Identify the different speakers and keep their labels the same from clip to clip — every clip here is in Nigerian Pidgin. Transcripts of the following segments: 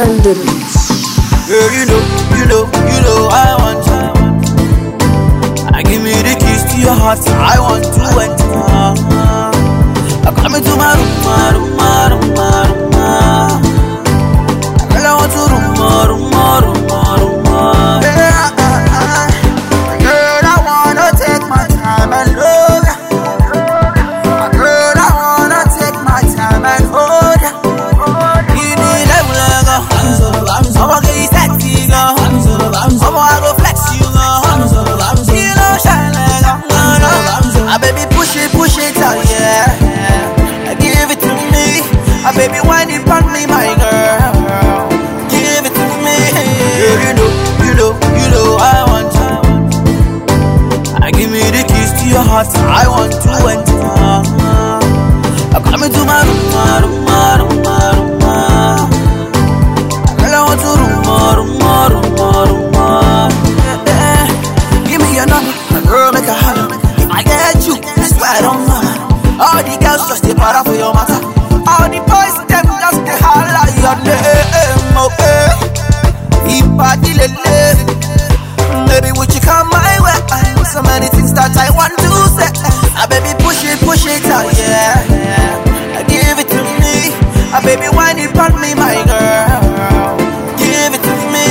Speaker 1: and the beats.
Speaker 2: Girl, you know, I want you. I give me the keys to your heart, I want to enter. I come into my room. Girl, I want to room. Yeah, girl, I wanna take my time and love ya. Girl, I wanna take my time and hold ya. You need a go. I'ma get you sexy, go. I'ma go flex you, go. You know, shine like a baby, push it out, yeah. Give it to me. A baby, whine it on me, my girl. Give it to me. Girl, you know, I want you. I give me the keys to your heart, I want to enter. I come into my room. Girl, I want to room. Yeah. Give me your number, my girl, make a holler. If I get you, I swear I don't matter. All the girls just a para for your matter. All the boys, them just a holler your name, okay? Party lele, baby, would you come my way? So many things that I want to say. Baby, push it out, yeah. Give it to me. Baby, whine it on me, my girl. Give it to me.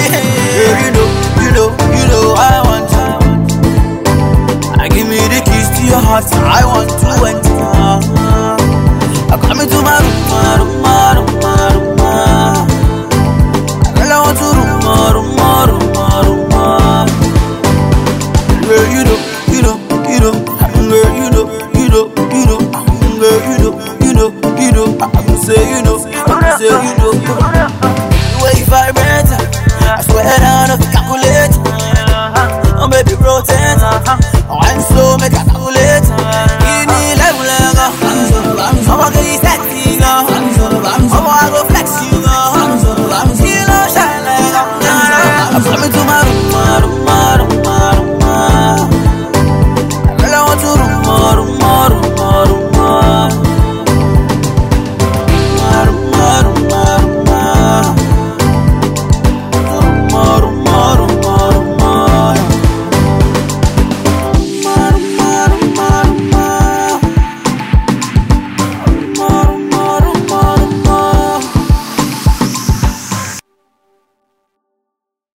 Speaker 2: Girl, you know, I want you. I give me the keys to your heart,